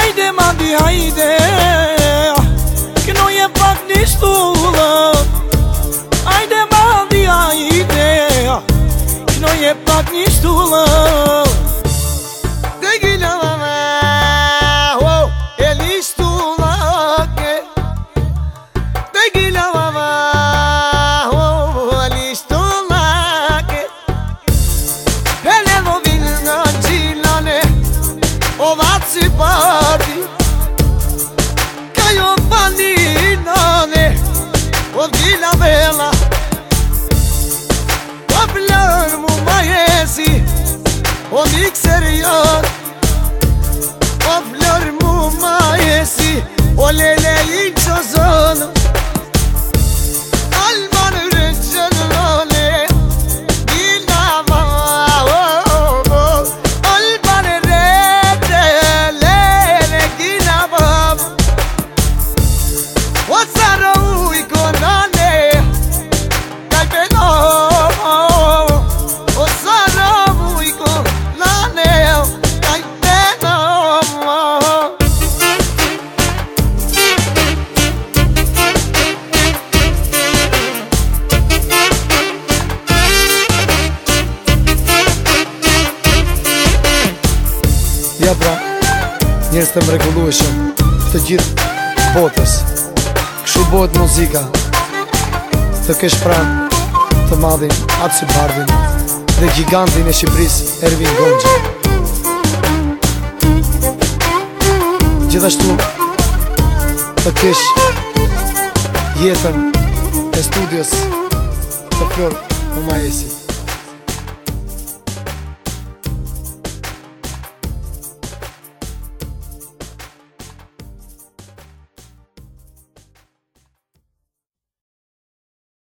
Hajde mandi hajde, knoje pak një shtullë. Hajde mandi hajde, knoje pak një shtullë. Te gila me, e li shtullake. Te gila me, e li shtullake. Hele do vinë nga gjilane, o vatë si parti. Ka jo paninane, o gila vela. O plër mu ma jesi, o mikser janë. O plër mu ma jesi, o lele i që zonë. Alban rëgjën lole, gila ma, Alban rëgjë lele gila ma. O saro i konane, kaj peno. O saro i konane, kaj peno. Ja pra, njerëz të mrekullueshëm të gjithë botës. Kështu bëhet muzika. Të kesh pranë të madhin Atsi Bardhin dhe gigantin e Shqipërisë Ervin Gonxha. Gjithashtu të kesh jetën e studios të Flor Mumajesit.